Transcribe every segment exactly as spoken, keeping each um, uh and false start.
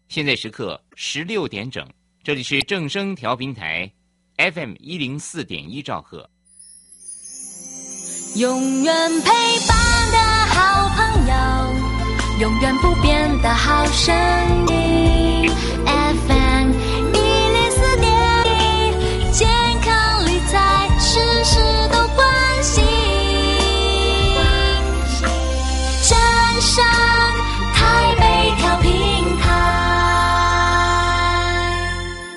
现在时刻十六点整，这里是正声调频台 F M 一零四点一兆赫。 永远陪伴的好朋友，永远不变的好声音 F M 一零四点一，健康理财事事都关心。正声台北调频台，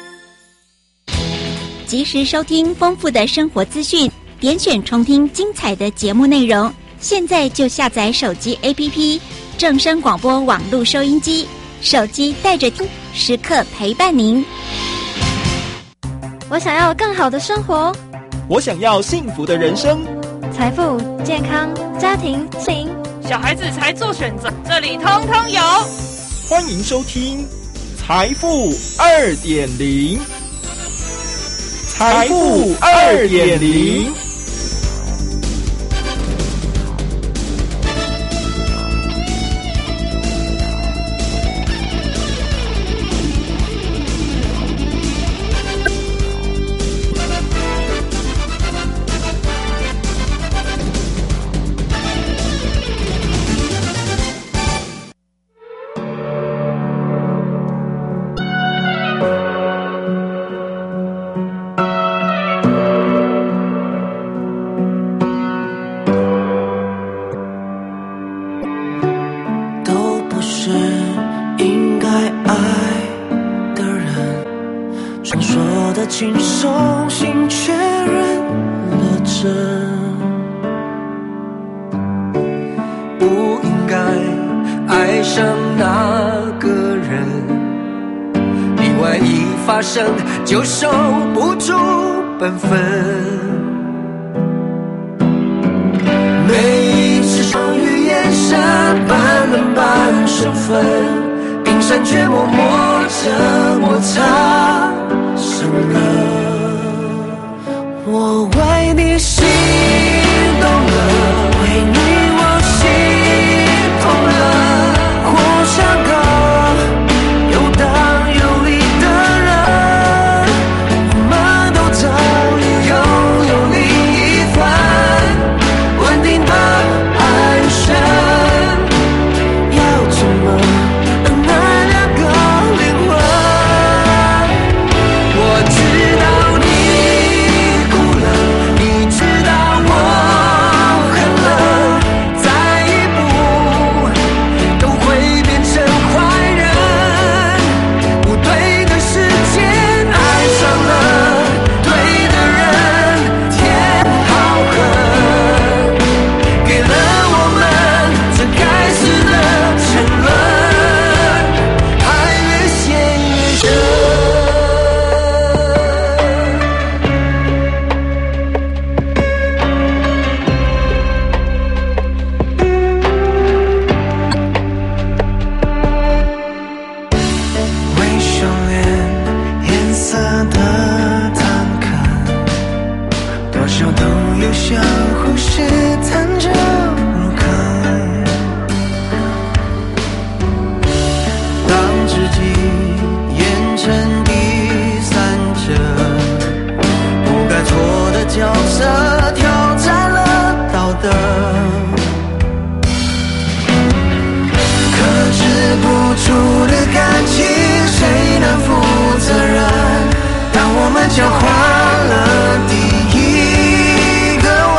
及时收听丰富的生活资讯，点选重听精彩的节目内容。现在就下载手机 A P P 正声广播网络收音机，手机带着听，时刻陪伴您。 我想要更好的生活， 我想要幸福的人生， 财富、健康、家庭、心， 小孩子才做选择，这里通通有。 欢迎收听财富二点零，财富二点零。 轻松心确认了真，不应该爱上那个人，意外一发生就守不住本分，每一次相遇眼神半人半生分，冰山却默默着摩擦生了，我为你心动了，为你我心痛了，活像个游荡游离的人，我们都早已拥有另一份稳定的安身，要怎么能那两个灵魂，我知道你哭了，你知道我恨了，再一步都会变成坏人，不对的时间爱上了对的人，天好狠，给了我们这该死的沉沦，爱越陷越深。微笑脸，颜色的坦克，多少都有相互试探着入坑，当知己演成第三者，不该错的角色挑战了道德，克制不住的感情谁能负责任，当我们交换了第一个吻，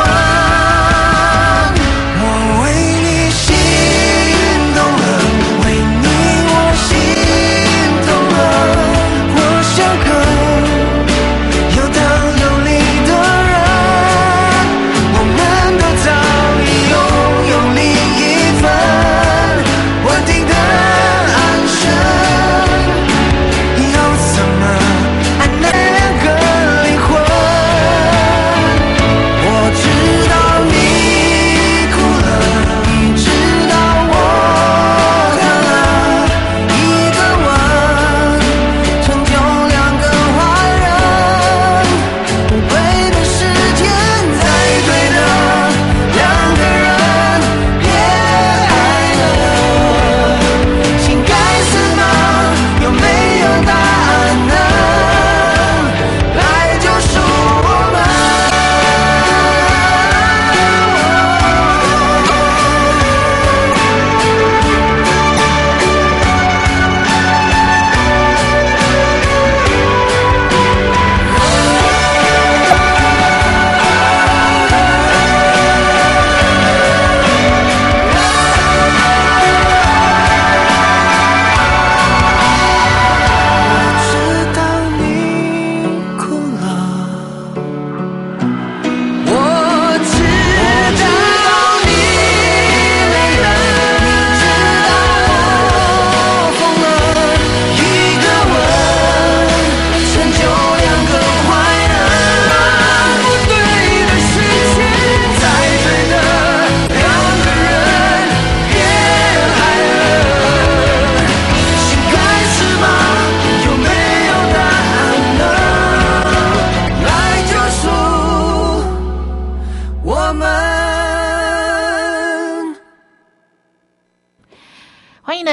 我为你心动了，为你我心痛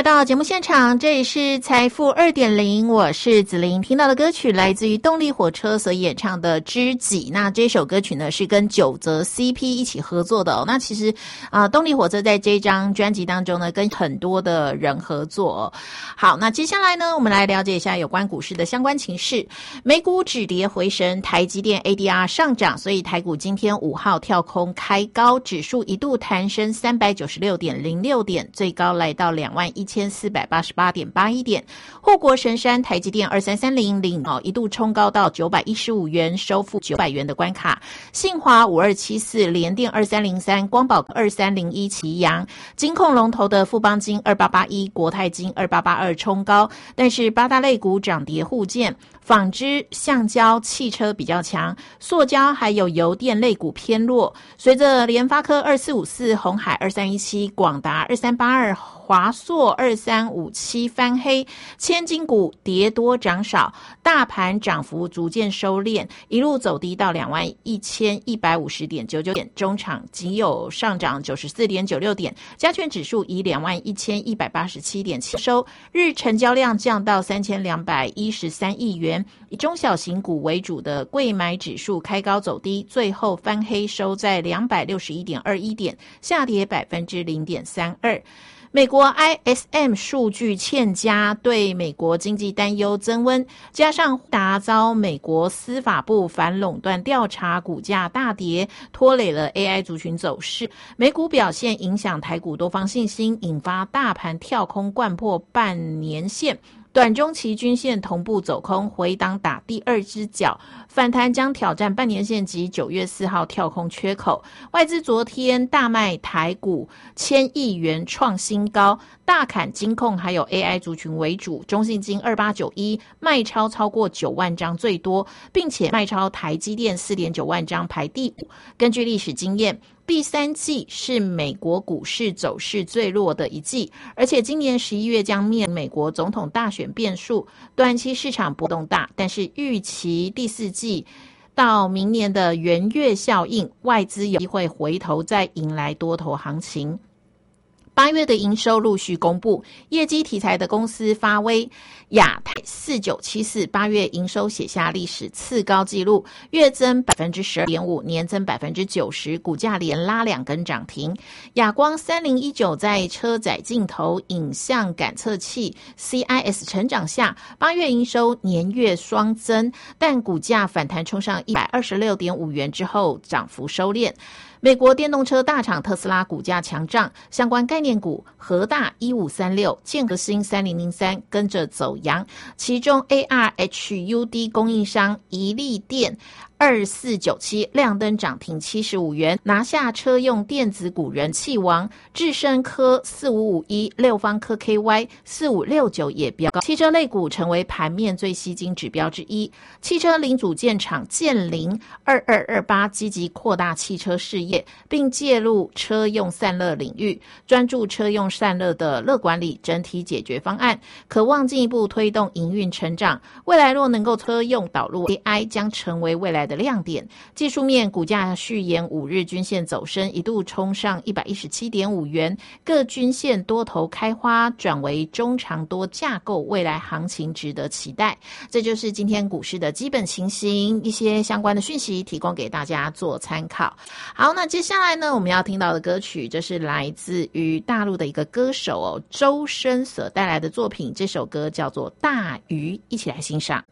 来到节目现场，这里是财富 二点零， 我是子琳。听到的歌曲来自于动力火车所演唱的《知己》，那这首歌曲呢是跟九泽 C P 一起合作的哦。那其实啊、呃，动力火车在这张专辑当中呢，跟很多的人合作哦。好，那接下来呢，我们来了解一下有关股市的相关情势。美股止跌回升，台积电 A D R 上涨，所以台股今天五号跳空开高，指数一度弹升三百九十六点零六点，最高来到两万一千四百八十八点八一点。护国神山台积电二三三零领哦，一度冲高到九百一十五元，收复九百元的关卡。信华五二七四，联电二三零三，光宝二三零一齐扬，金控龙头的富邦金二八八一，国泰金二八八二冲高，但是八大类股涨跌互见。纺织、橡胶、汽车比较强，塑胶还有油电类股偏弱。随着联发科二四五四、鸿海二三一七、广达二三八二、华硕二三五七翻黑，千金股跌多涨少，大盘涨幅逐渐收敛，一路走低到两万一千一百五十点九九点，中场仅有上涨九十四点九六点，加权指数以两万一千一百八十七点七收，日成交量降到三千两百一十三亿元。以中小型股为主的贵买指数开高走低，最后翻黑收在两百六十一点二一点，下跌百分之零点三二。美国 I S M 数据欠佳，对美国经济担忧增温，加上达遭美国司法部反垄断调查，股价大跌，拖累了 A I 族群走势。美股表现影响台股多方信心，引发大盘跳空掼破半年线。短中期均线同步走空，回档打第二只脚，反弹将挑战半年线及九月四号跳空缺口。外资昨天大卖台股千亿元创新高，大砍金控还有 A I 族群为主，中信金二八九一卖超超过九万张最多，并且卖超台积电 四点九万张排第五。根据历史经验，第三季是美国股市走势最弱的一季，而且今年十一月将面美国总统大选变数，短期市场波动大，但是预期第四季到明年的元月效应，外资有机会回头再迎来多头行情。八月的营收陆续公布，业绩题材的公司发威，亚太四九七四八月营收写下历史次高纪录，月增 百分之十二点五， 年增 百分之九十， 股价连拉两根涨停。亚光三零一九在车载镜头、影像感测器 C I S 成长下，八月营收年月双增，但股价反弹冲上 一百二十六点五元之后涨幅收敛。美国电动车大厂特斯拉股价强涨，相关概念股和大一五三六、建和兴三零零三跟着走阳，其中 A R H U D 供应商怡利电二四九七亮灯涨停七十五元，拿下车用电子股人气王。智深科四五五一、六方科 K Y 四五六九也飙高，汽车类股成为盘面最吸睛指标之一。汽车零组件厂建凌二二二八积极扩大汽车事业，并介入车用散热领域，专注车用散热的热管理整体解决方案，渴望进一步推动营运成长。未来若能够车用导入 A I， 将成为未来的亮点。技术面，股价续沿五日均线走升，一度冲上 一百一十七点五元，各均线多头开花，转为中长多架构，未来行情值得期待。这就是今天股市的基本情形，一些相关的讯息提供给大家做参考。好，那接下来呢，我们要听到的歌曲，这是来自于大陆的一个歌手哦，周深所带来的作品，这首歌叫做《大鱼》，一起来欣赏。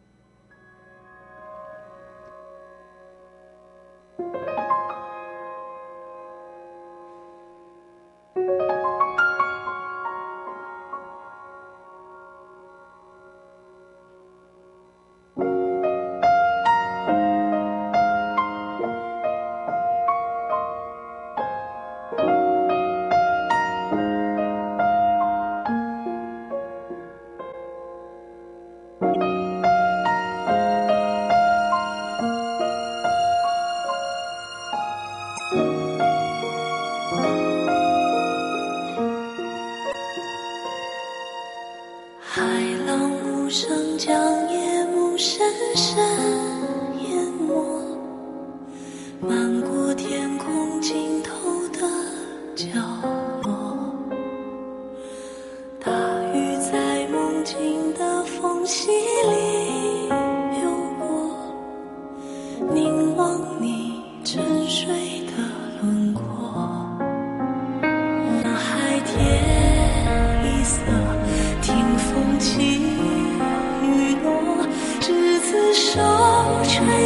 海浪无声将夜幕深深淹没，漫过天空尽头的角落。大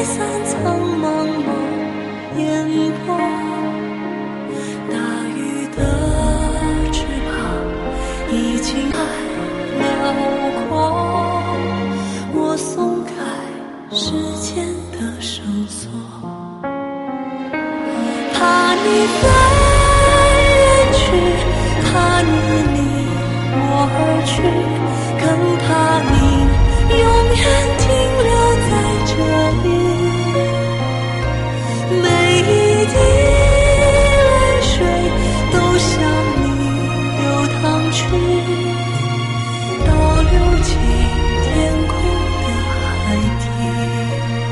散苍茫茫烟波，大雨的翅膀已经太辽阔，我松开时间的绳索，怕你飞远去，怕你离我而去，更怕你永远停留在这里。每一滴泪水都向你流淌去，倒流进天空的海底。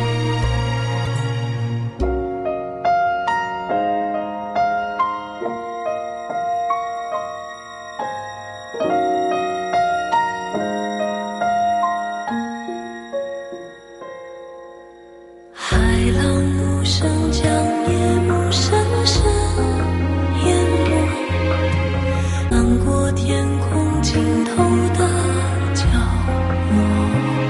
海浪无声将夜幕深深淹没，漫过天空尽头的角落，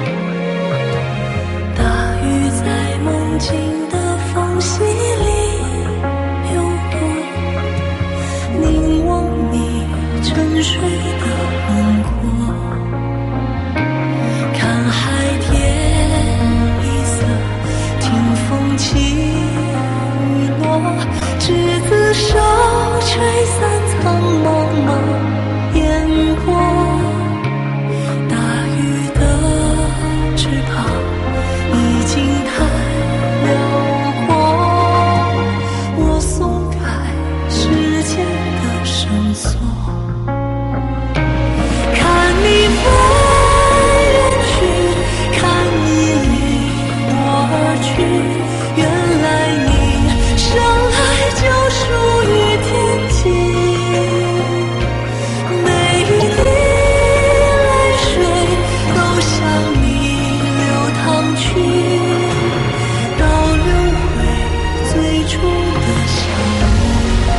大雨在梦境的缝隙里流过，凝望你沉睡的轮廓，看海天一色，听风起雨落，执子手，吹散苍茫茫烟波，大雨的翅膀已经太辽阔，我松开时间的绳索，看你飞远去，看你离我而去，原来你生来就属于天际。每一滴泪水都向你流淌去，倒流回最初的相遇。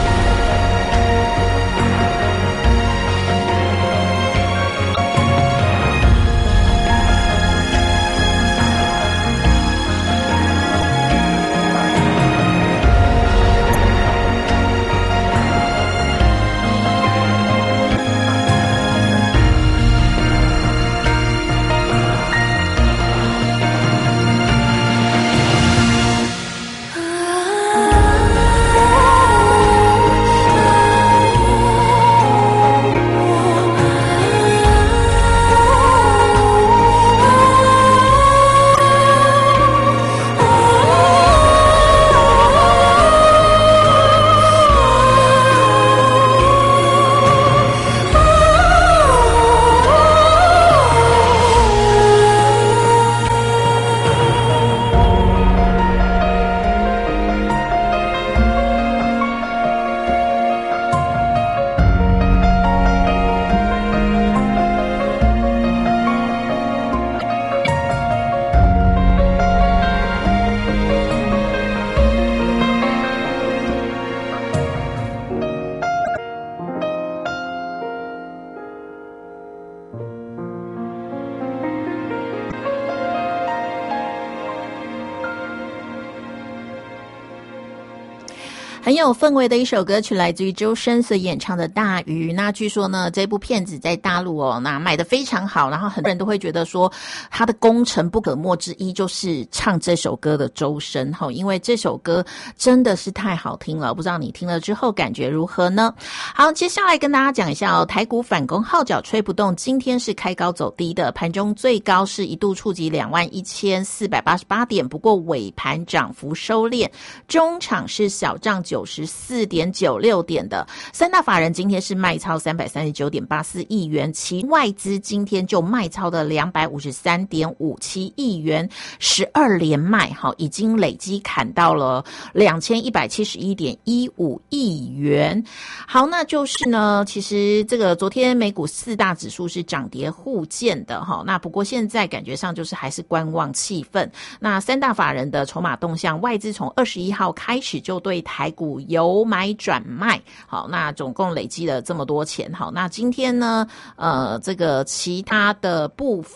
很有氛围的一首歌曲，来自于周深所演唱的《大鱼》。那据说呢，这部片子在大陆哦，那卖得非常好，然后很多人都会觉得说，他的功臣不可没之一就是唱这首歌的周深哈，因为这首歌真的是太好听了，不知道你听了之后感觉如何呢？好，接下来跟大家讲一下哦，台股反攻号角吹不动，今天是开高走低的，盘中最高是一度触及两万一千四百八十八点，不过尾盘涨幅收敛，中场是小涨九十四点九六点的。三大法人今天是卖超三百三十九点八四亿元，其外资今天就卖超的两百五十三点五七亿元，十二连卖，好，已经累积砍到了两千一百七十一点一五亿元。好，那就是呢，其实这个昨天美股四大指数是涨跌互见的哈，那不过现在感觉上就是还是观望气氛。那三大法人的筹码动向，外资从二十一号开始就对台股由买转卖，好，那总共累积了这么多钱。好，那今天呢，呃，这个其他的部分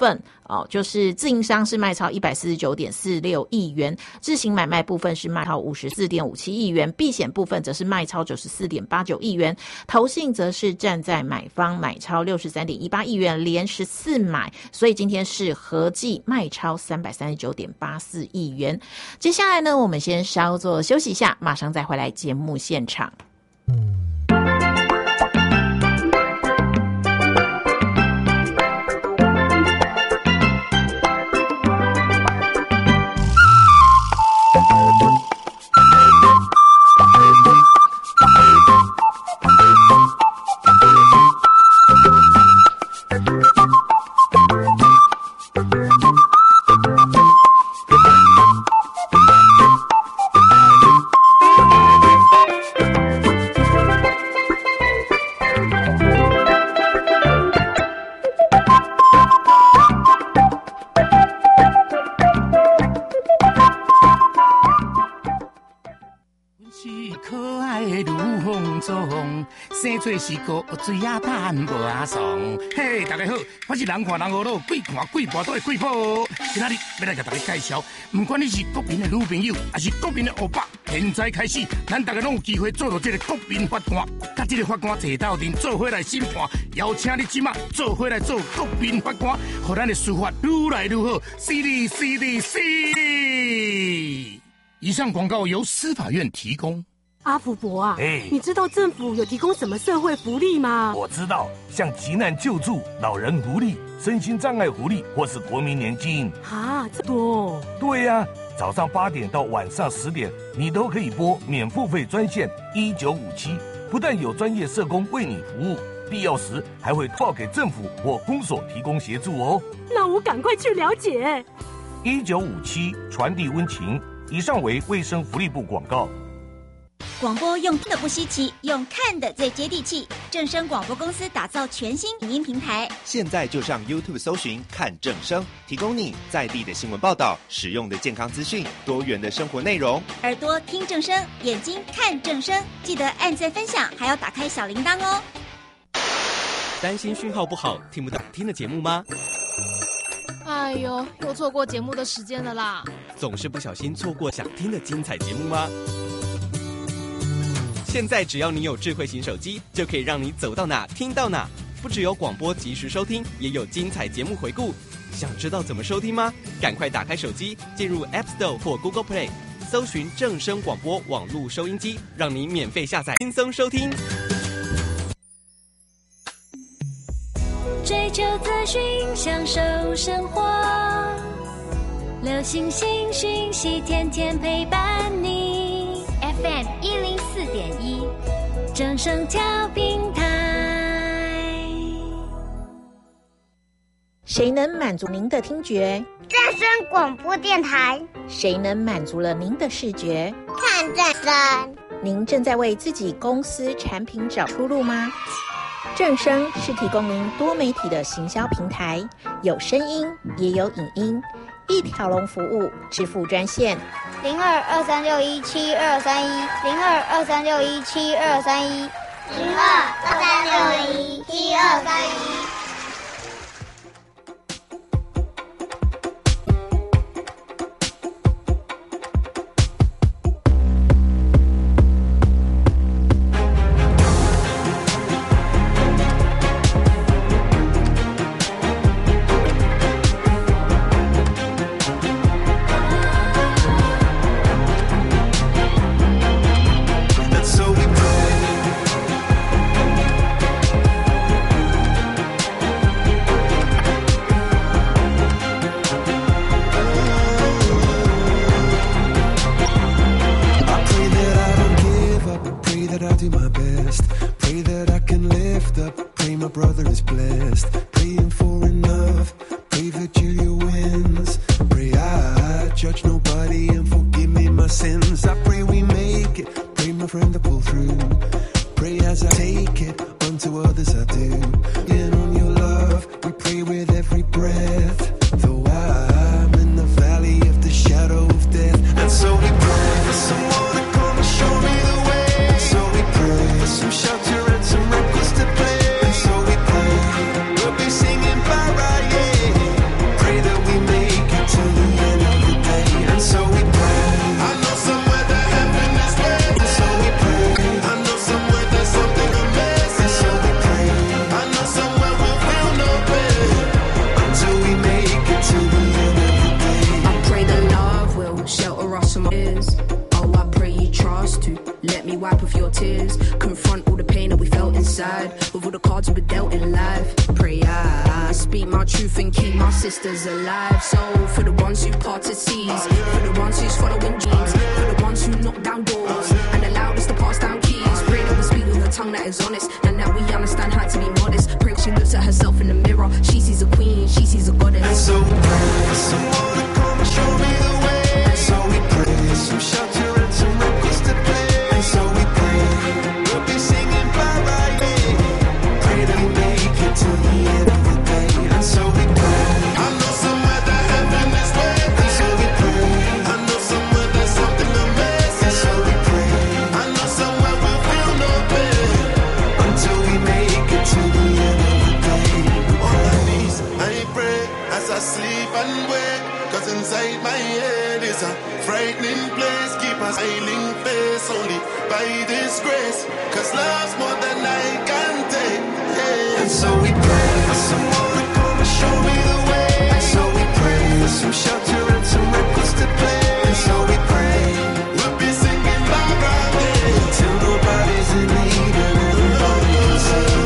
哦，就是自营商是卖超一百四十九点四六亿元，自行买卖部分是卖超五十四点五七亿元，避险部分则是卖超九十四点八九亿元，投信则是站在买方买超六十三点一八亿元，连十四买，所以今天是合计卖超三百三十九点八四亿元。接下来呢，我们先稍作休息一下，马上再回来节目现场。 是个水啊淡无啊爽，嘿，大家好，我是人看人好路，鬼看鬼跋倒的鬼宝。今仔日要来给大家介绍，不管你是国民的女朋友，还是国民的欧巴，现在开始，咱大家拢有机会做到这个国民法官，甲这个法官坐斗阵做伙来审判，邀请你即马做伙来做国民法官，让咱的司法愈来愈好，是的，是的，是的。以上广告由司法院提供。 阿福伯啊， 哎， 你知道政府有提供什么社会福利吗？ 我知道，像急难救助、老人福利、身心障碍福利，或是国民年金。 啊，这多？ 对呀、啊，早上八点到晚上十点，你都可以拨免付费专线一九五七，不但有专业社工为你服务，必要时还会报给政府或公所提供协助哦。 那我赶快去了解。 一九五七传递温情。以上为卫生福利部广告。 广播用听的不稀奇，用看的最接地气。正声广播公司打造全新影音平台， 现在就上 YouTube 搜寻看正声，提供你在地的新闻报道、实用的健康资讯、多元的生活内容。 耳朵听正声，眼睛看正声，记得按赞分享，还要打开小铃铛哦。 担心讯号不好，听不到听的节目吗？ 哎呦，又错过节目的时间了啦！ 总是不小心错过想听的精彩节目吗？现在只要你有智慧型手机，就可以让你走到哪听到哪。不只有广播及时收听，也有精彩节目回顾。想知道怎么收听吗？赶快打开手机，进入 App Store 或 Google Play， 搜寻正声广播网络收音机，让你免费下载，轻松收听。 追求资讯，享受生活，流行新讯息，天天陪伴你。F M 一零四点一，正声调频台。 谁能满足您的听觉？ 正声广播电台。 谁能满足了您的视觉？ 看正声。 您正在为自己公司产品找出路吗？正声是提供您多媒体的行销平台，有声音也有影音，一条龙服务，支付专线零二二三六一七二三一零二二三六一七二三一零二二三六一七二三一。 Pray tears. Confront all the pain that we felt inside. With all the cards we were dealt in life. Pray I, I speak my truth and keep my sisters alive. So for the ones who parted seas, for the ones who's following dreams, for the ones who knock down doors and allowed us to pass down keys. Pray that we speak with a tongue that is honest and that we understand how to be modest. Pray she looks at herself in the mirror. She sees a queen, she sees a goddess. And so we pray someone to come and show me the way. And so we pray some shelter and some records to play. And so we pray we'll be singing bye bye yeah. Pray that we make it to the end of the day. And so we pray I know somewhere that heaven is waiting. And so we pray I know somewhere there's something amazing. And so we pray I know somewhere we'll feel no pain until we make it to the end of the day. On my knees I pray as I sleep and wake, cause inside my head is a frightening place. Keep a smiling face only by this grace, cause love's more than I can take, yeah. And so we pray for someone to come and show me the way. And so we pray for some shelter and some records to play. And so we pray we'll be singing bye bye yeah, till nobody's in need and everybody can sing.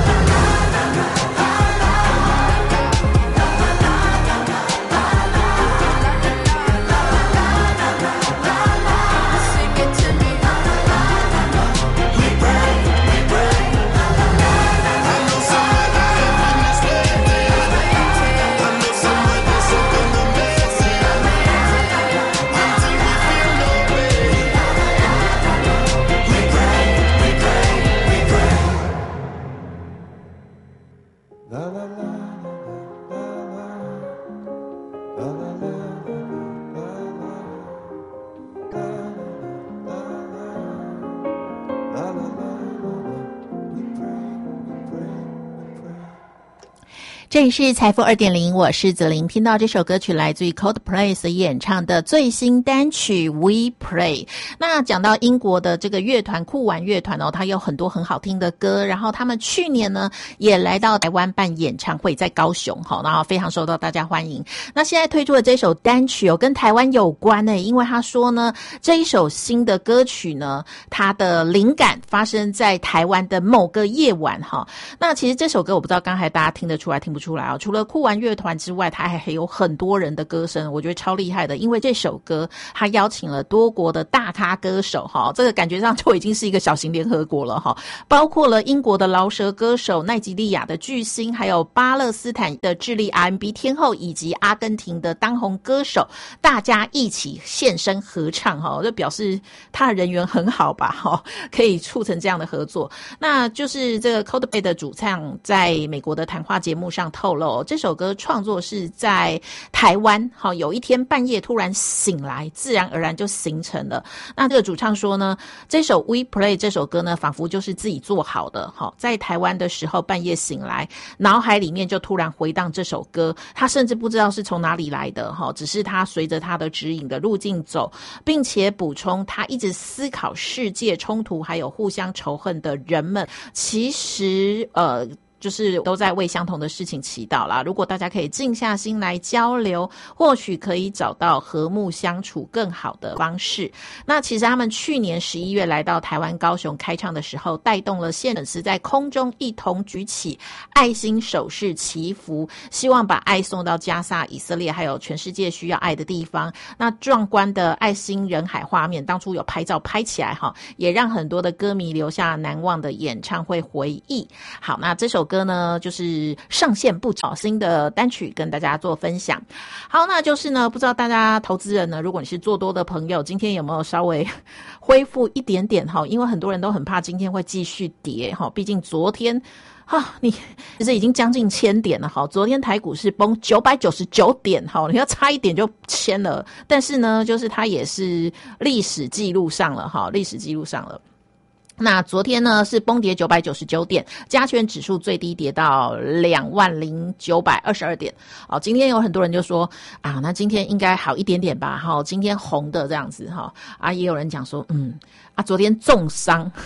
这里是财富 二点零， 我是子琳。听到这首歌曲来自于 Coldplay 所演唱的最新单曲 We Pray。 那讲到英国的这个乐团酷玩乐团哦，它有很多很好听的歌，然后他们去年呢也来到台湾办演唱会，在高雄齁，然后非常受到大家欢迎。那现在推出的这首单曲哦，跟台湾有关耶，因为他说呢，这一首新的歌曲呢，它的灵感发生在台湾的某个夜晚齁。那其实这首歌我不知道刚才大家听得出来听不出来哦，除了酷玩乐团之外，它还有很多人的歌声，我觉得超厉害的。因为这首歌它邀请了多国的大咖歌手哈，这个感觉上就已经是一个小型联合国了哈，包括了英国的饶舌歌手、奈及利亚的巨星，还有巴勒斯坦的智利 R and B 天后，以及阿根廷的当红歌手，大家一起现身合唱哈，就表示他的人缘很好吧哈，可以促成这样的合作。那就是这个 Coldplay 的主唱在美国的谈话节目上透露，这首歌创作是在台湾，好，有一天半夜突然醒来，自然而然就形成了。那这个主唱说呢，这首 We Pray 这首歌呢，仿佛就是自己做好的，好，在台湾的时候半夜醒来，脑海里面就突然回荡这首歌，他甚至不知道是从哪里来的，只是他随着他的指引的路径走，并且补充他一直思考世界冲突还有互相仇恨的人们，其实呃就是都在为相同的事情祈祷啦。如果大家可以静下心来交流，或许可以找到和睦相处更好的方式。那其实他们去年十一月来到台湾高雄开唱的时候，带动了现粉丝在空中一同举起爱心手势祈福，希望把爱送到加萨、以色列还有全世界需要爱的地方。那壮观的爱心人海画面，当初有拍照拍起来哈，也让很多的歌迷留下难忘的演唱会回忆。好，那这首歌呢就是上线不久新的单曲跟大家做分享。好，那就是呢不知道大家投资人呢，如果你是做多的朋友，今天有没有稍微恢复一点点哈？因为很多人都很怕今天会继续跌哈，毕竟昨天啊，你其实已经将近千点了哈。昨天台股是崩九百九十九点哈，你要差一点就千了，但是呢就是它也是历史记录上了哈，历史记录上了。那昨天呢是崩跌九百九十九点，加权指数最低跌到两万零九百二十二点。哦，今天有很多人就说啊，那今天应该好一点点吧，哈，今天红的这样子哈。啊，也有人讲说，嗯，啊，昨天重伤。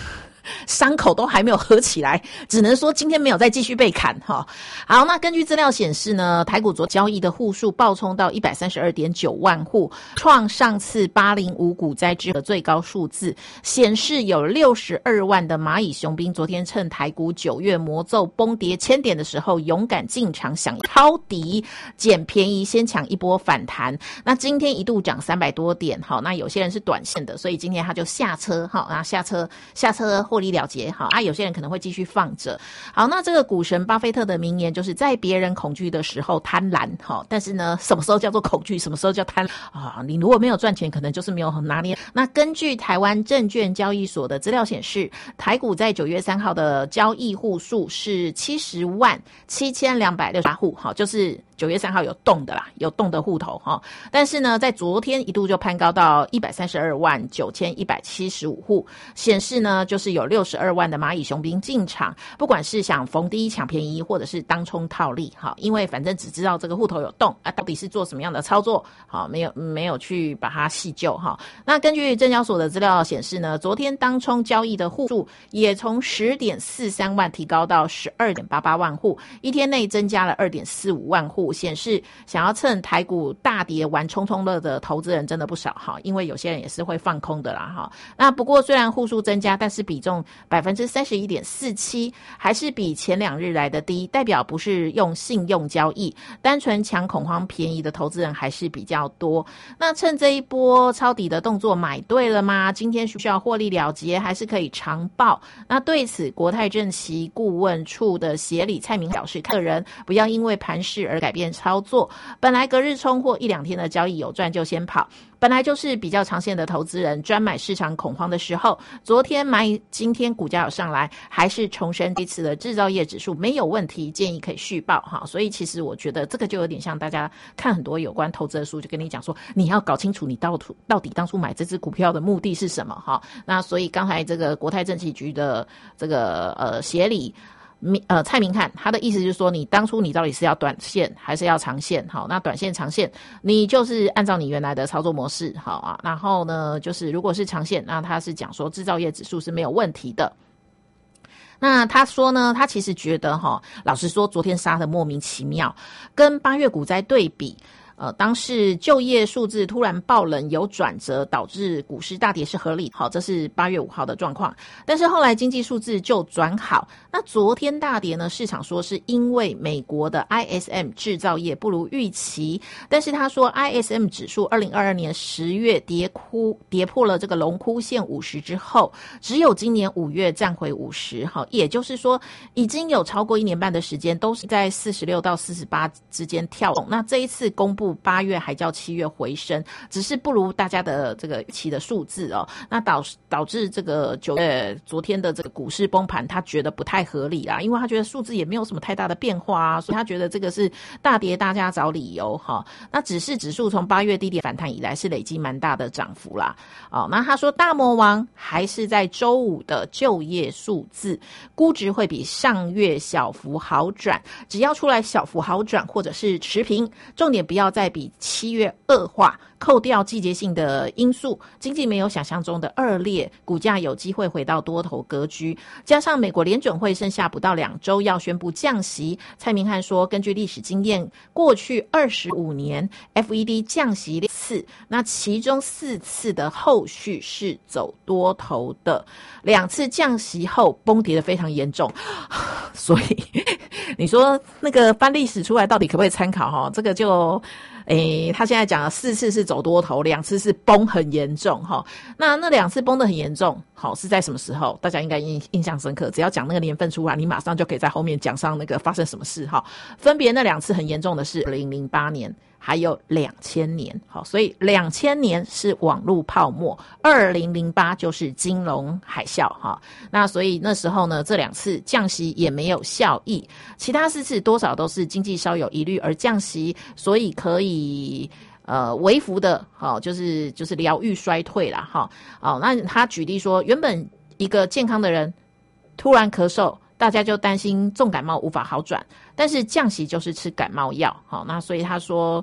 伤口都还没有合起来，只能说今天没有再继续被砍哈。好，那根据资料显示呢，台股昨交易的户数暴冲到 一百三十二点九万户，创上次八零五股灾之后的最高数字，显示有六十二万的蚂蚁雄兵昨天趁台股九月魔咒崩跌千点的时候，勇敢进场想抄底捡便宜，先抢一波反弹。那今天一度涨三百多点，好，那有些人是短线的，所以今天他就下车，好，那下车下车获利了结，好啊，有些人可能会继续放着。好，那这个股神巴菲特的名言就是在别人恐惧的时候贪婪，好，但是呢，什么时候叫做恐惧，什么时候叫贪啊？你如果没有赚钱，可能就是没有很拿捏。那根据台湾证券交易所的资料显示，台股在九月三号的交易户数是七十万七千两百六十八户，好，就是九月三号有动的啦，有动的户头哈。但是呢，在昨天一度就攀高到一百三十二万九千一百七十五户，显示呢，就是有六十二万的蚂蚁雄兵进场，不管是想逢低抢便宜，或者是当冲套利哈，因为反正只知道这个户头有动啊，到底是做什么样的操作，好，没有没有去把它细究哈。那根据证交所的资料显示呢，昨天当冲交易的户数也从 十点四三万提高到 十二点八八万户，一天内增加了 二点四五万户，显示想要趁台股大跌玩冲冲乐的投资人真的不少哈，因为有些人也是会放空的啦哈。那不过虽然户数增加，但是比重 百分之三十一点四七 还是比前两日来的低，代表不是用信用交易，单纯抢恐慌便宜的投资人还是比较多。那趁这一波抄底的动作买对了吗？今天需不需要获利了结，还是可以长抱？那对此国泰证期顾问处的协理蔡明表示，个人不要因为盘势而改变操作，本来隔日冲或一两天的交易有赚就先跑，本来就是比较长线的投资人，专买市场恐慌的时候，昨天买，今天股价有上来，还是重申这次的制造业指数没有问题，建议可以续报哈。所以其实我觉得这个就有点像大家看很多有关投资的书，就跟你讲说，你要搞清楚你到到底当初买这只股票的目的是什么哈。那所以刚才这个国泰证期局的这个呃协理。呃，蔡明翰他的意思就是说，你当初你到底是要短线还是要长线？好，那短线、长线，你就是按照你原来的操作模式，好啊。然后呢，就是如果是长线，那他是讲说制造业指数是没有问题的。那他说呢，他其实觉得哈，老实说，昨天杀得莫名其妙，跟八月股灾对比。呃，当时就业数字突然爆冷有转折，导致股市大跌是合理。好，这是八月五号的状况。但是后来经济数字就转好。那昨天大跌呢，市场说是因为美国的 I S M 制造业不如预期。但是他说 I S M 指数二零二二年十月跌哭跌破了这个龙枯线五十之后，只有今年五月站回五十。好，也就是说已经有超过一年半的时间都是在四十六到四十八之间跳动。那这一次公布八月还较七月回升，只是不如大家的这个预期的数字哦，那导导致这个九月昨天的这个股市崩盘，他觉得不太合理啦，因为他觉得数字也没有什么太大的变化啊，所以他觉得这个是大跌，大家找理由哈。那只是指数从八月低点反弹以来是累积蛮大的涨幅啦。哦，那他说大魔王还是在周五的就业数字，估值会比上月小幅好转，只要出来小幅好转或者是持平，重点不要再比七月恶化，扣掉季节性的因素，经济没有想象中的恶劣，股价有机会回到多头格局。加上美国联准会剩下不到两周要宣布降息，蔡明翰说，根据历史经验，过去二十五年 F E D 降息六次，那其中四次的后续是走多头的，两次降息后崩跌的非常严重，所以你说那个翻历史出来到底可不可以参考哈？这个就诶，他现在讲了四次是走多头，两次是崩很严重哈。那那两次崩得很严重，好是在什么时候？大家应该印印象深刻，只要讲那个年份出来，你马上就可以在后面讲上那个发生什么事哈。分别那两次很严重的是二零零八年。还有两千年，好，所以两千年是网络泡沫，二零零八就是金融海啸哈。那所以那时候呢，这两次降息也没有效益，其他四次多少都是经济稍有疑虑而降息，所以可以呃微幅的，好，就是就是疗愈衰退啦哈。好，那他举例说，原本一个健康的人突然咳嗽。大家就担心重感冒无法好转，但是降息就是吃感冒药，好，那所以他说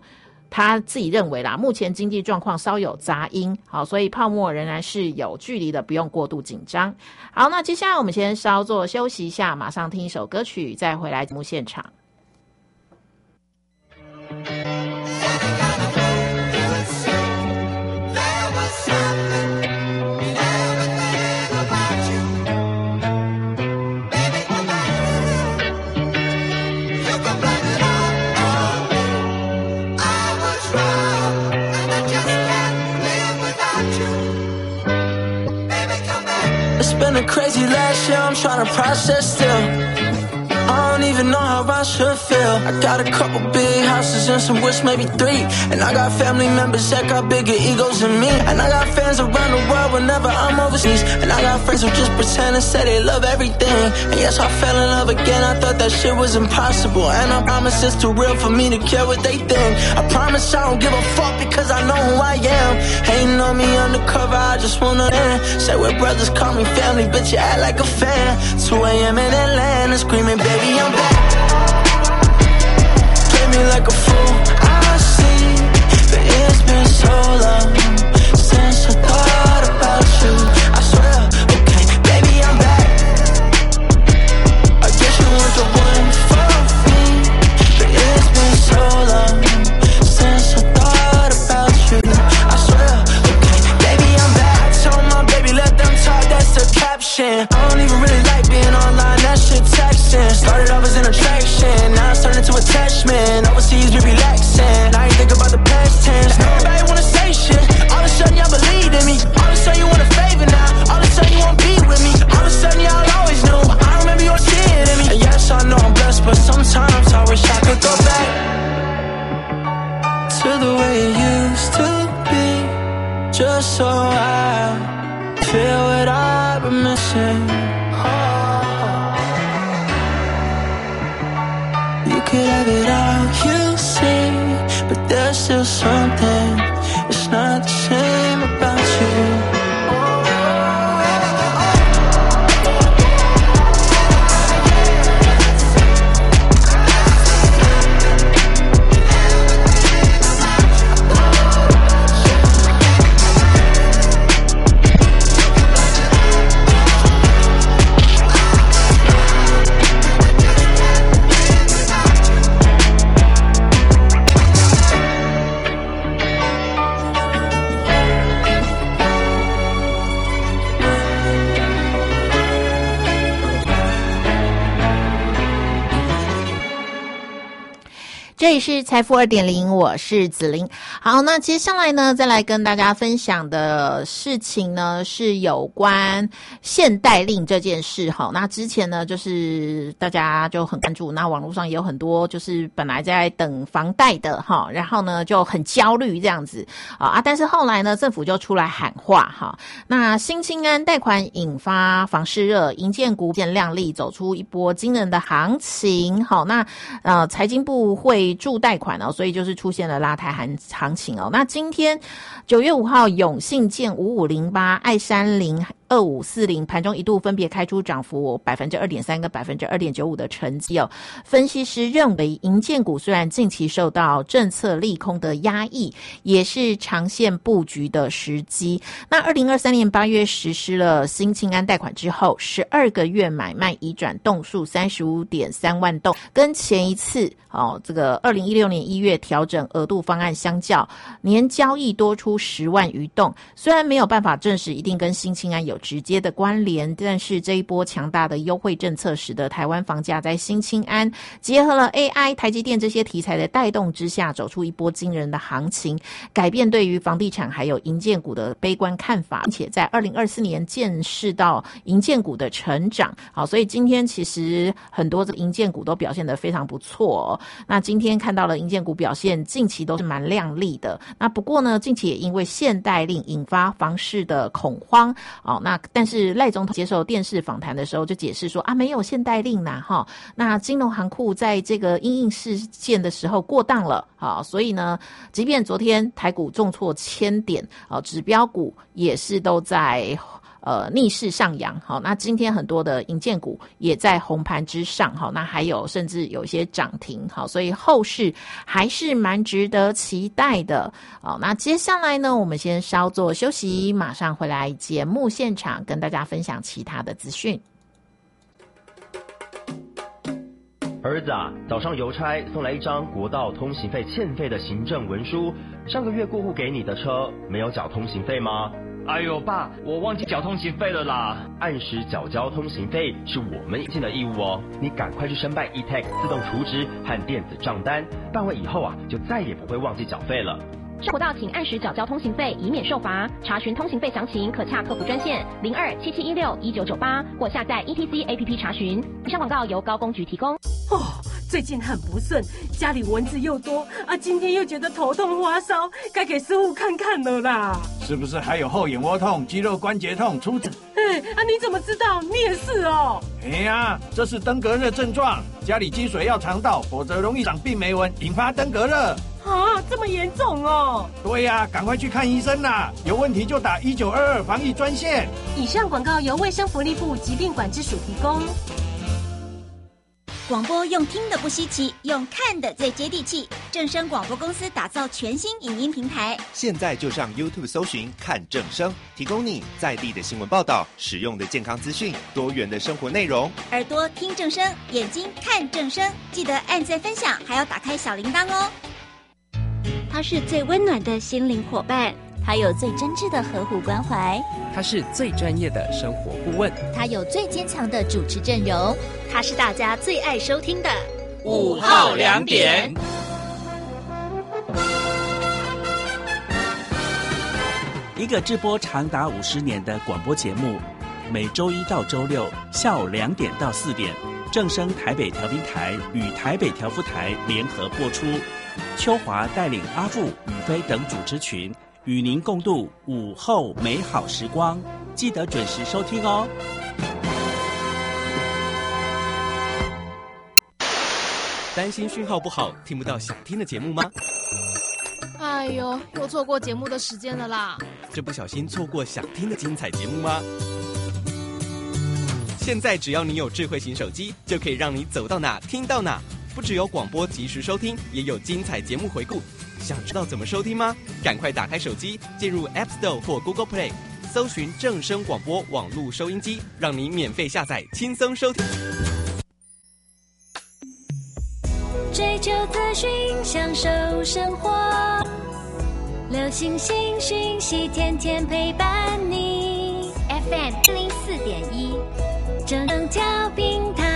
他自己认为啦，目前经济状况稍有杂音，好，所以泡沫仍然是有距离的，不用过度紧张。好，那接下来我们先稍作休息一下，马上听一首歌曲，再回来节目现场。 It's been a crazy last year, I'm trying to process still. I don't even know how I should feel. I got a couple big houses and some wish, maybe three. And I got family members that got bigger egos than me. And I got fans around the world whenever I'm overseas. And I got friends who just pretend and say they love everything. And yes, I fell in love again, I thought that shit was impossible. And I promise it's too real for me to care what they think. I promise I don't give a fuck because I know who I am. Hating on me undercover, I just wanna end. Say we're brothers, call me family, bitch, you act like a fan. two a.m. in Atlanta, screaming, baby, I'm back. Play me like a fool, I see. But it's been so long since I thought about you. I swear, okay, baby, I'm back. I guess you weren't the one for me. But it's been so long since I thought about you. I swear, okay, baby, I'm back. I told my baby, let them talk, that's the caption. I don't even really like being online, that shit texting. Started off as an attraction, now it's turned into attachment. Overseas, we relaxing, now you think about the past tense. Now everybody wanna say shit, all of a sudden y'all believe in me. All of a sudden you want a favor now, all of a sudden you want to be with me. All of a sudden y'all always knew, I remember your kid in me. And yes, I know I'm blessed, but sometimes I wish I could go back to the way it used to be, just so I feel what I've been missing. You could have it all, you see, but there's still something, it's not the same about you. 这里是财富 二点零， 我是子琳。好，那接下来呢，再来跟大家分享的事情呢，是有关限贷令这件事。好，那之前呢，就是大家就很关注，那网络上也有很多就是本来在等房贷的哈，然后呢就很焦虑这样子啊，但是后来呢，政府就出来喊话哈。那新青安贷款引发房市热，营建股见亮丽，走出一波惊人的行情。好，那呃，财经部会助贷款哦，所以就是出现了拉抬行行情哦。那今天九月五号，永信建五五零八、爱山林二五四零盘中一度分别开出涨幅百分之二点三跟百分之二点九五的成绩哦。分析师认为，营建股虽然近期受到政策利空的压抑，也是长线布局的时机。那二零二三年八月实施了新青安贷款之后，十二个月买卖移转栋数三十五点三万栋，跟前一次哦这个二零一六年一月调整额度方案相较，年交易多出十万余栋。虽然没有办法证实一定跟新青安有直接的关联，但是这一波强大的优惠政策使得台湾房价在新青安结合了 A I、台积电这些题材的带动之下，走出一波惊人的行情，改变对于房地产还有营建股的悲观看法，并且在二零二四年见识到营建股的成长。好，所以今天其实很多这个营建股都表现得非常不错哦。那今天看到了营建股表现近期都是蛮亮丽的，那不过呢，近期也因为限贷令引发房市的恐慌哦。那但是赖总统接受电视访谈的时候就解释说啊，没有限贷令啦哈。那金融行库在这个因应事件的时候过当了啊，所以呢，即便昨天台股重挫千点啊，指标股也是都在呃逆势上扬。好，那今天很多的营建股也在红盘之上。好，那还有甚至有一些涨停。好，所以后市还是蛮值得期待的。好，那接下来呢，我们先稍作休息，马上回来节目现场跟大家分享其他的资讯。 儿子啊，早上邮差送来一张国道通行费欠费的行政文书，上个月过户给你的车没有缴通行费吗？ 哎呦爸，我忘记缴通行费了啦。 按时缴交通行费是我们尽的义务哦，你赶快去申办 e-tax 自动储值和电子账单，办完以后啊，就再也不会忘记缴费了。 上国道请按时缴交通行费，以免受罚。查询通行费详情，可洽客服专线零二七七一六一九九八，或下载 E T C A P P 查询。以上广告由高工局提供。 哦，最近很不顺，家里蚊子又多啊，今天又觉得头痛发烧，该给师傅看看了啦。 是不是还有后眼窝痛、肌肉关节痛、出疹？ 哎啊，你怎么知道？你也是哦。 哎呀，这是登革热症状，家里积水要肠道，否则容易长病媒蚊，引发登革热。 啊，这么严重哦！ 对呀、啊，赶快去看医生啦！有问题就打一九二二防疫专线。 以上广告由卫生福利部疾病管制署提供。 广播用听的不稀奇，用看的最接地气。正声广播公司打造全新影音平台， 现在就上 YouTube 搜寻看正声，提供你在地的新闻报道、实用的健康资讯、多元的生活内容。 耳朵听正声，眼睛看正声，记得按赞分享，还要打开小铃铛哦。他是最温暖的心灵伙伴， 他有最真挚的呵护关怀， 他是最专业的生活顾问， 他有最坚强的主持阵容， 他是大家最爱收听的午后两点。 一个直播长达五十年的广播节目，每周一到周六下午两点到四点，正声台北调频台与台北调夫台联合播出。秋华带领阿富、宇飞等主持群，与您共度午后美好时光，记得准时收听哦。 担心讯号不好，听不到想听的节目吗？ 哎呦，又错过节目的时间了啦！ 这不小心错过想听的精彩节目吗？现在只要你有智慧型手机，就可以让你走到哪听到哪。不只有广播及时收听，也有精彩节目回顾。想知道怎么收听吗？赶快打开手机，进入 App Store 或 Google Play， 搜寻正声广播网络收音机，让你免费下载，轻松收听。 追求资讯，享受生活，流行新讯息，天天陪伴你。F M 一零四点一，正声调频台。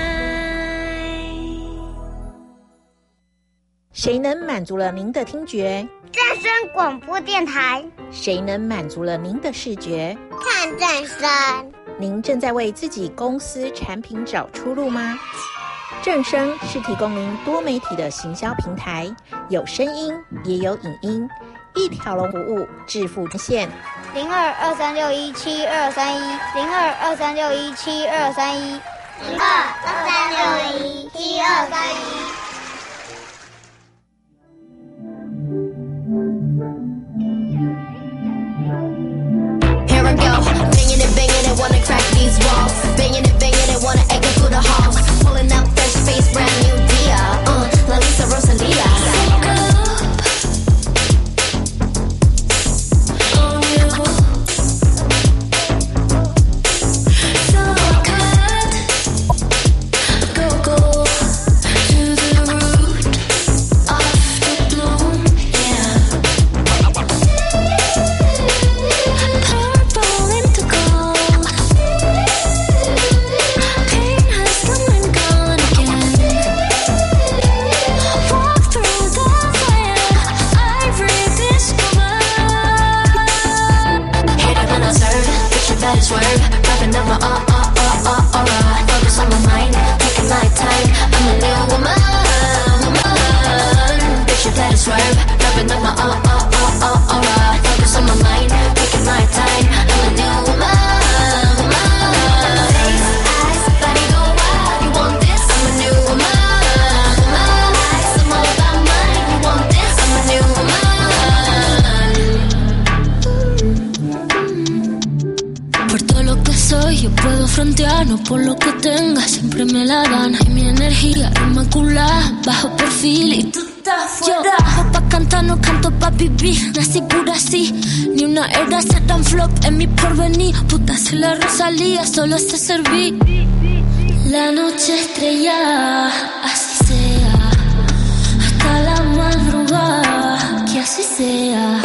谁能满足了您的听觉？ 正声广播电台。 谁能满足了您的视觉？ 看正声。 您正在为自己公司产品找出路吗？正声是提供您多媒体的行销平台，有声音也有影音，一条龙服务，致富专线零二二三六一七二三一零二二三六一七二三一零二二三六一七二三一。 Banging it, banging it, wanna crack these walls. Banging it, banging it, wanna echo through the halls. Pulling up fresh face, brand new Dia. Uh, La Lisa Rosalia. Wake up on you. So cut, go go to the por lo que tenga, siempre me la dan. Y mi energía inmaculada, bajo perfil y tú estás fuera. Yo, pa' cantar no canto pa' vivir, nací pura así. Ni una era se dan flop en mi porvenir. Puta, si la Rosalía solo sé servir. La noche estrellada, así sea. Hasta la madrugada, que así sea.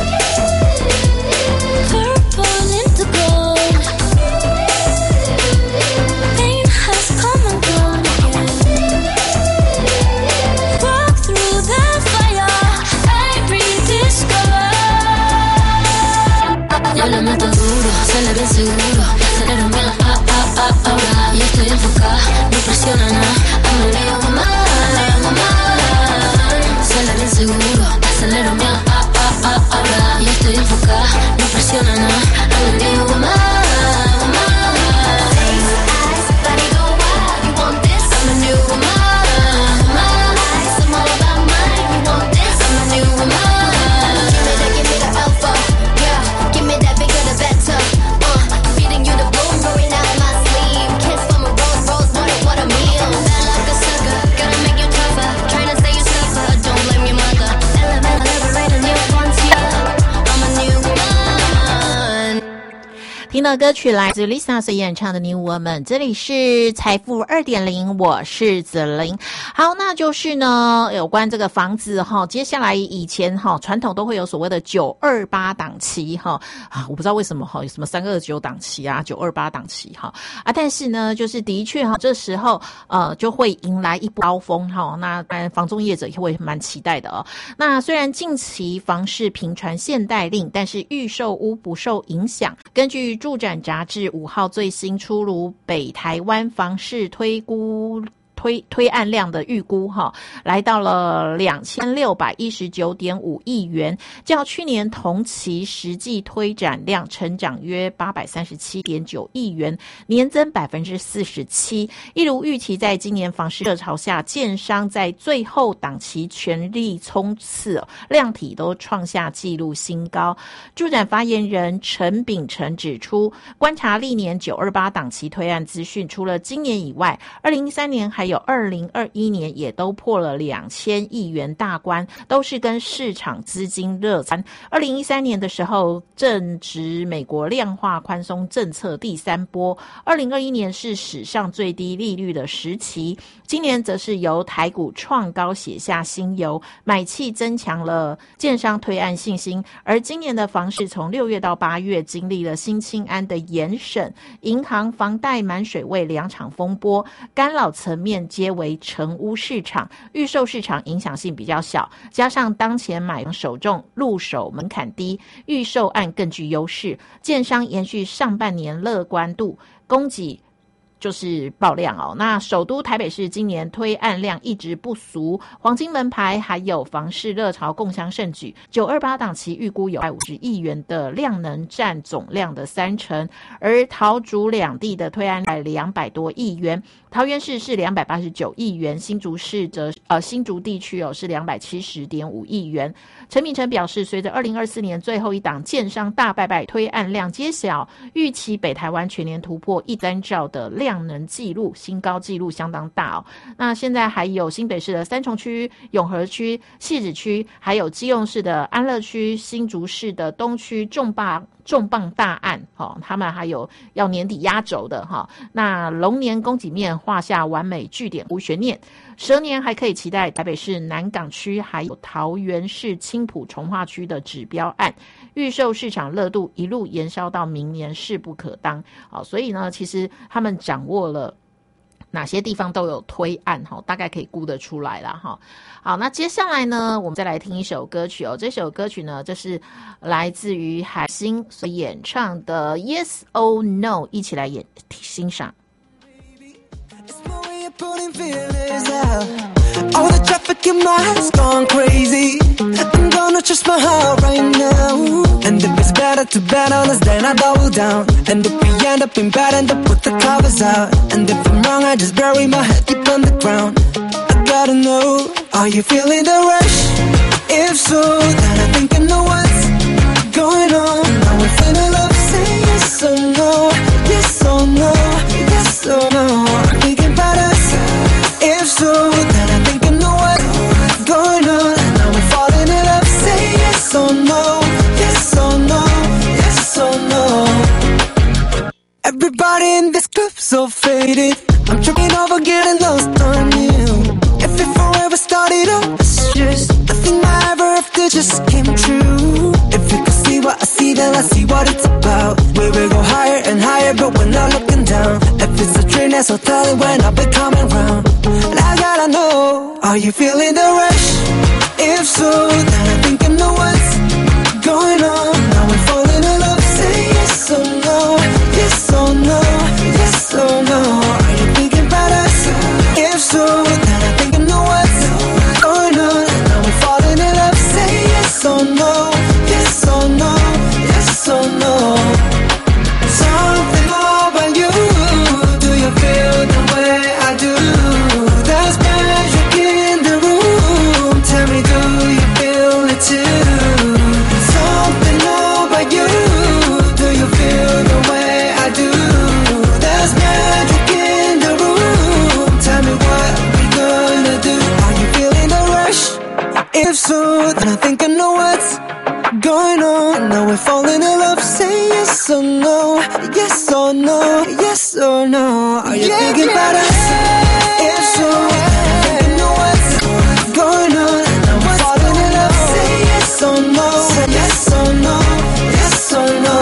Purple into gold. Pain has come and gone again. Walk through the fire, I rediscover. Yo le meto duro, se le ve seguro. Acelero bien, ah, ah, ah, ahora. Y estoy enfocada, no presiona nada. I'm a Leo woman, woman. Se le ve seguro, acelero bien, ah, ah, ah, ahora. Y estoy enfocada, no presiona nada. I'm a Leo woman, woman. Face, eyes, body go wild. You want this? I'm a new woman, woman. I'm all about mine. You want this? I'm a new woman. Give me that, give me the alpha, yeah. Give me that bigger the better. Uh, feeding you the boom, rolling out my sleeve. Kiss from a rose, rose, what a, what a meal. Bad like a sucker, gotta make you tougher. Trying to say you suffer, don't blame your mother. Elevate, liberate a new frontier. I'm a new woman. 听到歌曲来自 Lisa 所演唱的《你我们》，这里是财富 二点零， 我是子玲。好，那就是呢有关这个房子哈，接下来以前哈传统都会有所谓的九二八档期哈啊，我不知道为什么哈有什么三二九档期啊，九二八档期哈啊，但是呢就是的确哈这时候呃就会迎来一波高峰哈，那当然房仲业者也会蛮期待的哦。那虽然近期房市频传限贷令，但是预售屋不受影响。根据住展杂志五号最新出炉北台湾房市推估推推案量的预估哈，来到了两千六百一十九点五亿元，较去年同期实际推展量成长约八百三十七点九亿元，年增百分之四十七。一如预期，在今年房市热潮下，建商在最后档期全力冲刺，量体都创下纪录新高。住展发言人陈秉成指出，观察历年九二八档期推案资讯，除了今年以外，二零一三年还有二零二一年也都破了两千亿元大关，都是跟市场资金热参。二零一三年的时候正值美国量化宽松政策第三波，二零二一年是史上最低利率的时期，今年则是由台股创高写下新猷，买气增强了建商推案信心。而今年的房市从六月到八月经历了新青安的严审、银行房贷满水位两场风波，干扰层面皆为成屋市场，预售市场影响性比较小，加上当前买房首重，入手门槛低，预售案更具优势，建商延续上半年乐观度，供给就是爆量哦。那首都台北市今年推案量一直不俗，黄金门牌还有房市热潮共襄盛举，九二八档期预估有一百五十亿元的量能占总量的三成，而桃竹两地的推案在两百多亿元，桃园市是两百八十九亿元，新竹市则呃新竹地区哦是两百七十点五亿元。陈秉成表示，随着二零二四年最后一档建商大拜拜推案量揭晓，预期北台湾全年突破一单兆的量能纪录，新高纪录相当大哦。那现在还有新北市的三重区、永和区、汐止区，还有基隆市的安乐区、新竹市的东区重磅重磅大案，哦，他们还有要年底压轴的哈。那龙年供给面画下完美句点，无悬念。蛇年还可以期待台北市南港区还有桃园市青埔重划区的指标案，预售市场热度一路延烧到明年，势不可当。好，所以呢，其实他们掌握了哪些地方都有推案，大概可以估得出来啦。好，那接下来呢，我们再来听一首歌曲哦。这首歌曲呢，这是来自于海星所演唱的 Yes or No， 一起来演欣赏。 All the traffic in my head's gone crazy. I'm gonna trust my heart right now. And if it's better to bet on us, then I double down. And if we end up in bed, end up with the covers out. And if I'm wrong, I just bury my head deep on the ground. I gotta know, are you feeling the rush? If so, then I think I know what's going on. Now we're feeling love, say yes or no, yes or no, yes or so faded. I'm tripping over getting lost on you. If it forever started up, it's just a thing I ever after just came true. If you could see what I see, then I see what it's about. We will go higher and higher, but we're not looking down. If it's a dream, that's so tell it when I'll be coming round. And I gotta know, are you feeling the rush? If so, then I think I know what's going on. Now we're falling in love, say yes or no. Yes or no, yes or no. Are you thinking about us? If so, then I think I know what's going on. Now we're falling in love, say yes or no. Yes or no, yes or no. Something about you, do you feel the way I do? There's magic in the room, tell me do you feel it too? Something about you, do you feel the way I do? There's magic in the room, tell me what we gonna do? Are you feeling the rush? If so, then I think I know what's going on. Now we're falling in love, say yes or no. Yes or no, yes or no. Are you yeah, thinking yeah, about us? Yeah. If so, then I think I know what's going on. Now we're falling in love, say yes or no. Yes or no, yes or no.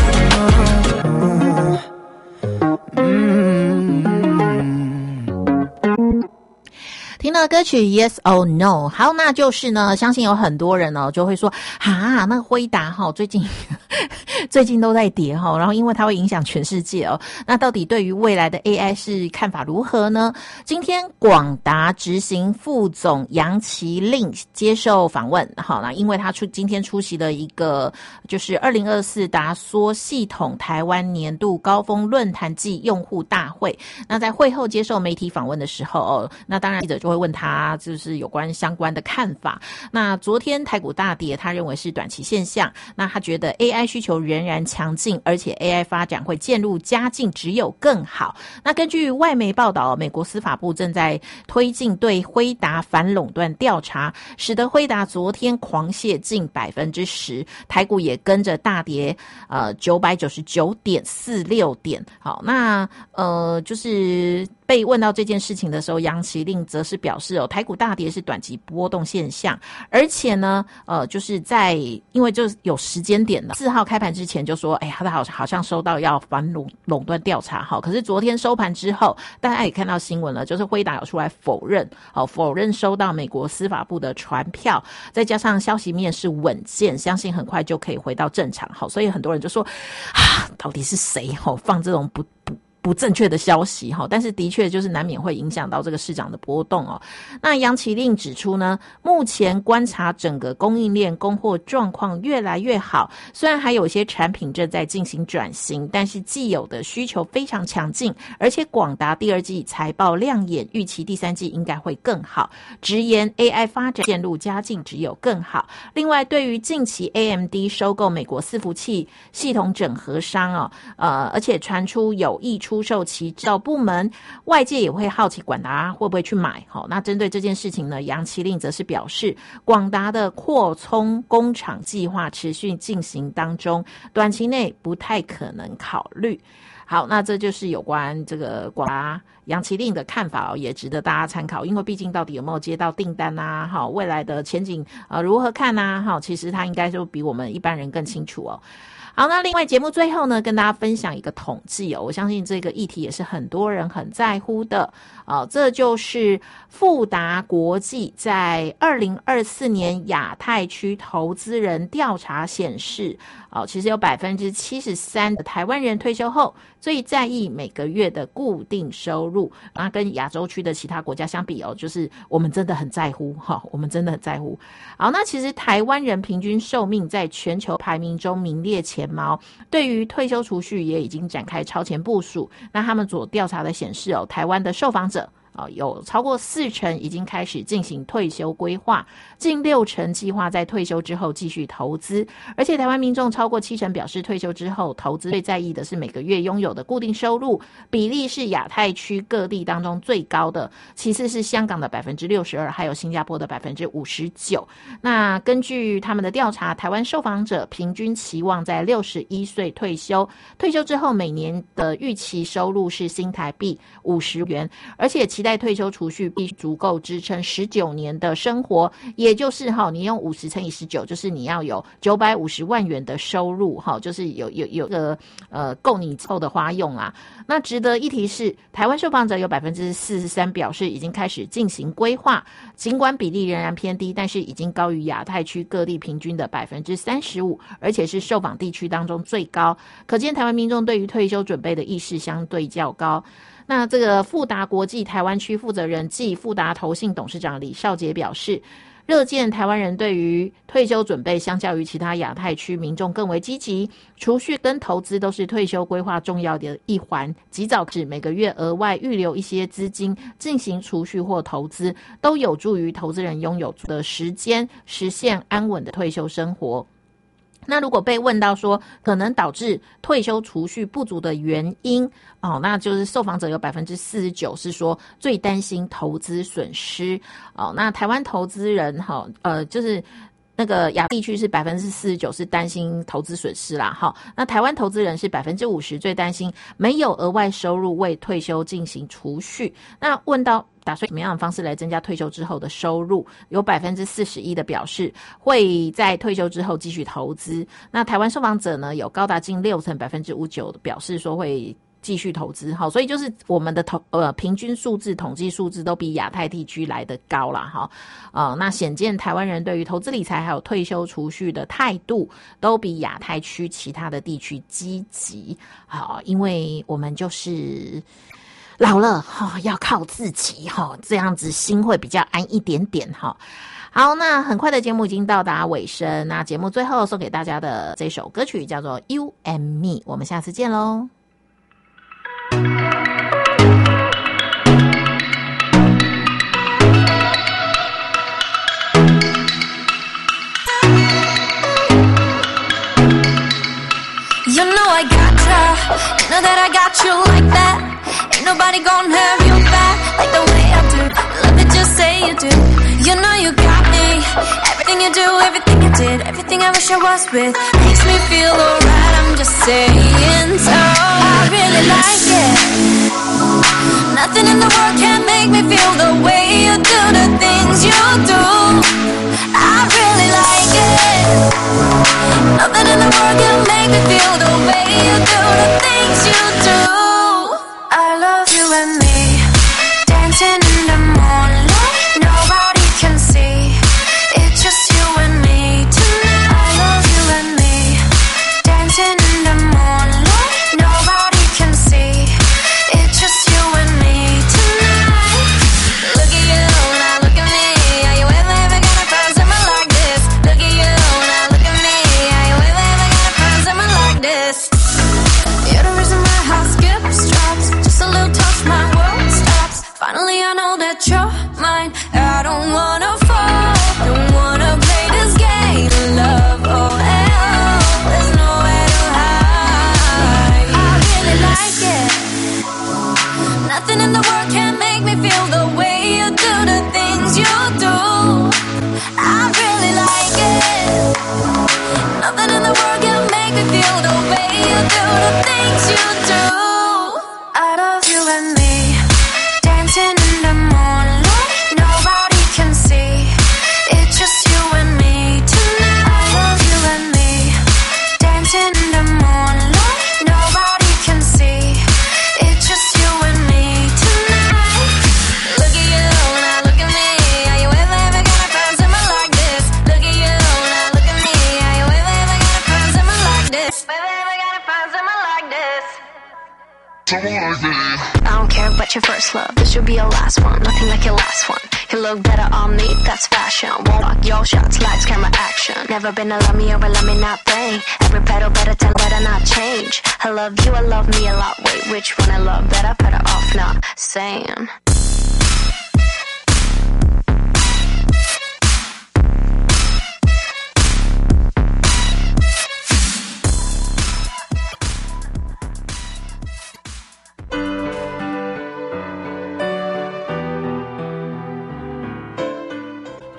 听了歌曲 Yes or No， 好，那就是呢，相信有很多人哦就会说，哈，那个辉达哈最近最近都在跌哈，然后因为它会影响全世界哦，那到底对于未来的 A I 是看法如何呢？今天广达执行副总杨其令接受访问，好，那因为他出今天出席了一个就是二零二四达缩系统台湾年度高峰论坛暨用户大会，那在会后接受媒体访问的时候哦，那当然记者就会问他就是有关相关的看法。那昨天台股大跌，他认为是短期现象，那他觉得 A I 需求仍然强劲，而且 A I 发展会渐入佳境，只有更好。那根据外媒报道，美国司法部正在推进对辉达反垄断调查，使得辉达昨天狂泻近百分之十，台股也跟着大跌，呃，九百九十九点四六点。好，那呃，就是被问到这件事情的时候，杨其令则是表示哦，台股大跌是短期波动现象，而且呢，呃，就是在因为就是有时间点的，四号开盘之前就说，哎呀，他好好像收到要反垄垄断调查，好，可是昨天收盘之后，大家也看到新闻了，就是辉达有出来否认，好，否认收到美国司法部的传票，再加上消息面是稳健，相信很快就可以回到正常，好，所以很多人就说，啊，到底是谁好放这种不不。不正确的消息哈，但是的确就是难免会影响到这个市场的波动哦。那杨其令指出呢，目前观察整个供应链供货状况越来越好，虽然还有些产品正在进行转型，但是既有的需求非常强劲，而且广达第二季财报亮眼，预期第三季应该会更好。直言 A I 发展渐入佳境，只有更好。另外，对于近期 A M D 收购美国伺服器系统整合商哦，呃，而且传出有意出出售其制造部门，外界也会好奇广达会不会去买。好，那针对这件事情呢，杨其令则是表示，广达的扩充工厂计划持续进行当中，短期内不太可能考虑。好，那这就是有关这个广达杨其令的看法哦，也值得大家参考。因为毕竟到底有没有接到订单啊，好，未来的前景呃如何看啊，好，其实他应该就比我们一般人更清楚哦。好，那另外节目最后呢，跟大家分享一个统计哦，我相信这个议题也是很多人很在乎的哦，这就是富达国际在二零二四年亚太区投资人调查显示，哦，其实有百分之七十三的台湾人退休后最在意每个月的固定收入，那跟亚洲区的其他国家相比哦，就是我们真的很在乎哈、哦，我们真的很在乎。好，那其实台湾人平均寿命在全球排名中名列前茅，对于退休储蓄也已经展开超前部署。那他们所调查的显示哦，台湾的受访者啊，有超过四成已经开始进行退休规划，近六成计划在退休之后继续投资，而且台湾民众超过七成表示退休之后投资最在意的是每个月拥有的固定收入，比例是亚太区各地当中最高的，其次是香港的百分之六十二，还有新加坡的百分之五十九。那根据他们的调查，台湾受访者平均期望在六十一岁退休，退休之后每年的预期收入是新台币五十元，而且期待退休储蓄必须足够支撑十九年的生活，也就是哈，你用五十乘以十九，就是你要有九百五十万元的收入哈，就是有有有个呃够你后的花用啦。那值得一提是，台湾受访者有百分之四十三表示已经开始进行规划，尽管比例仍然偏低，但是已经高于亚太区各地平均的百分之三十五，而且是受访地区当中最高，可见台湾民众对于退休准备的意识相对较高。那这个富达国际台湾区负责人暨富达投信董事长李少杰表示，乐见台湾人对于退休准备相较于其他亚太区民众更为积极，储蓄跟投资都是退休规划重要的一环，及早指每个月额外预留一些资金进行储蓄或投资，都有助于投资人拥有的时间实现安稳的退休生活。那如果被问到说可能导致退休储蓄不足的原因哦，那就是受访者有百分之四十九是说最担心投资损失哦。那台湾投资人哈呃就是那个亚地区是百分之四十九是担心投资损失啦哈。那台湾投资人是百分之五十最担心没有额外收入为退休进行储蓄。那问到打算什么样的方式来增加退休之后的收入，有百分之四十一的表示会在退休之后继续投资。那台湾受访者呢，有高达近六成百分之五十九的表示说会继续投资，好，所以就是我们的投呃平均数字统计数字都比亚太地区来得高啦哈，呃那显见台湾人对于投资理财还有退休储蓄的态度都比亚太区其他的地区积极，好，因为我们就是老了哈、哦，要靠自己哈、哦，这样子心会比较安一点点哈、哦。好，那很快的节目已经到达尾声，那节目最后送给大家的这首歌曲叫做《You and Me》，我们下次见喽。 You know I gotcha, you know that I got you like that. Ain't nobody gonna have you back like the way I do. Love it, just say you do. You know you got me. Everything you do, everything you did, everything I wish I was with makes me feel alright. I'm just saying so. I really like it. Nothing in the world can make me feel the way you do the things you do. I really like it. Nothing in the world can make me feel the way you do the things you do. I love you and me, dancing in the moonlight. Nobody can see, it's just you and me tonight. I love you and me, dancing in the moonlight. Nobody can see, it's just you and me tonight. Look at you, now look at me. Are you ever, ever gonna find someone like this? Look at you, now look at me. Are you ever, ever gonna find someone like this? You're the reason my heart skips, drops. Just a little touch, my world stops. Finally I know that you're mine. I don't wanna fall, don't wanna play this game of love. Oh, hell, there's nowhere to hide. I really like it. Nothing in the world can make me feel the way you do the things you do. I really like it. Nothing in the world can make me feel the way you do the things you do. I love you and me, dancing in the moonlight. Nobody can see, it's just you and me tonight. I love you and me, dancing in the moonlight. Nobody can see, it's just you and me tonight. Look at you, now look at me. Are you ever, ever gonna find someone like this? Look at you, now look at me. Are you ever, ever gonna find someone like this? Ever, ever gonna find someone like this? I don't care about your first love, this should be your last one. Nothing like your last one. You look better on me, that's fashion. Won't block your shots, lights, camera, action. Never been a love me or a love me not thing. Every pedal better tell, better not change. I love you, I love me a lot. Wait, which one I love better? Better off not saying.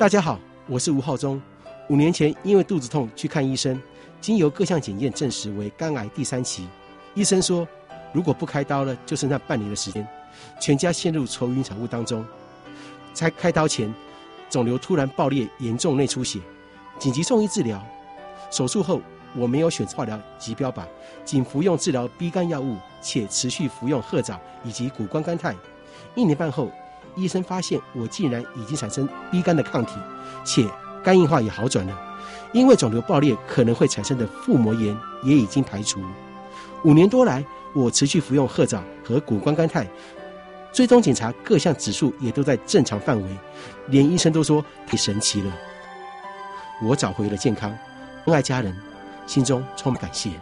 大家好，我是吴浩中。五年前因为肚子痛去看医生，经由各项检验证实为肝癌第三期。医生说，如果不开刀了，就剩下半年的时间，全家陷入愁云惨雾当中。在开刀前，肿瘤突然爆裂，严重内出血，紧急送医治疗。手术后，我没有选择化疗及标靶，仅服用治疗 B 肝药物，且持续服用褐藻以及谷胱甘肽。一年半后，医生发现我竟然已经产生 B 肝的抗体，且肝硬化也好转了。因为肿瘤爆裂可能会产生的腹膜炎也已经排除。五年多来，我持续服用褐藻和谷胱甘肽，追踪检查各项指数也都在正常范围，连医生都说太神奇了。我找回了健康，恩爱家人，心中充满感谢。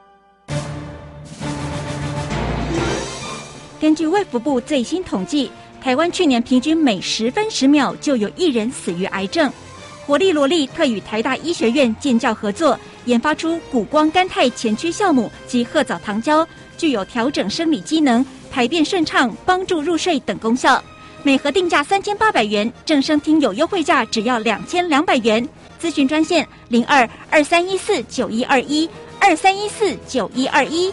根据卫福部最新统计，台湾去年平均每十分十秒就有一人死于癌症。活力罗力特与台大医学院建教合作，研发出谷胱甘肽前驱酵母及褐藻糖胶，具有调整生理机能、排便顺畅、帮助入睡等功效。每盒定价三千八百元，正声听有优惠价只要两千两百元。咨询专线零二二三一四九一二一二三一四九一二一。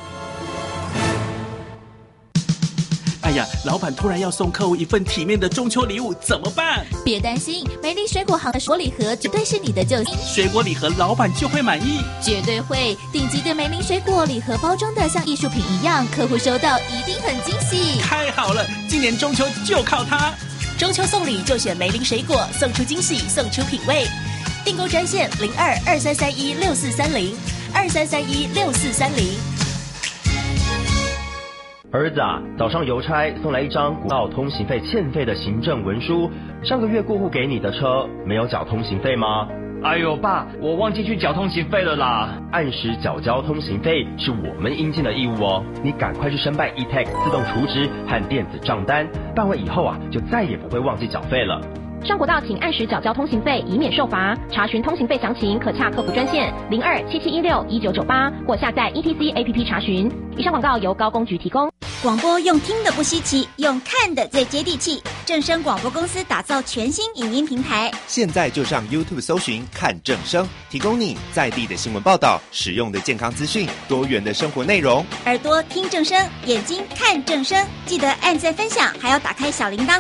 哎呀，老板突然要送客户一份体面的中秋礼物，怎么办？ 别担心，梅林水果行的水果礼盒绝对是你的救星。 水果礼盒老板就会满意， 绝对会。顶级的梅林水果礼盒包装的像艺术品一样，客户收到一定很惊喜。 太好了，今年中秋就靠它。 中秋送礼就选梅林水果，送出惊喜，送出品味。订购专线零二二三三一六四三零二三三一六四三零。 儿子啊，早上邮差送来一张国道通行费欠费的行政文书，上个月过户给你的车没有缴通行费吗？ 哎呦爸，我忘记去缴通行费了啦。 按时缴交通行费是我们应尽的义务哦，你赶快去申办 E T A X 自动储值和电子账单，办完以后啊，就再也不会忘记缴费了。 上国道请按时缴交通行费，以免受罚。查询通行费详情，可洽客服专线零二七七一六一九九八或下载 E T C A P P 查询。以上广告由高公局提供。 广播用听的不稀奇，用看的最接地气。正声广播公司打造全新影音平台， 现在就上 YouTube 搜寻看正声，提供你在地的新闻报道、实用的健康资讯、多元的生活内容。 耳朵听正声，眼睛看正声，记得按赞分享，还要打开小铃铛。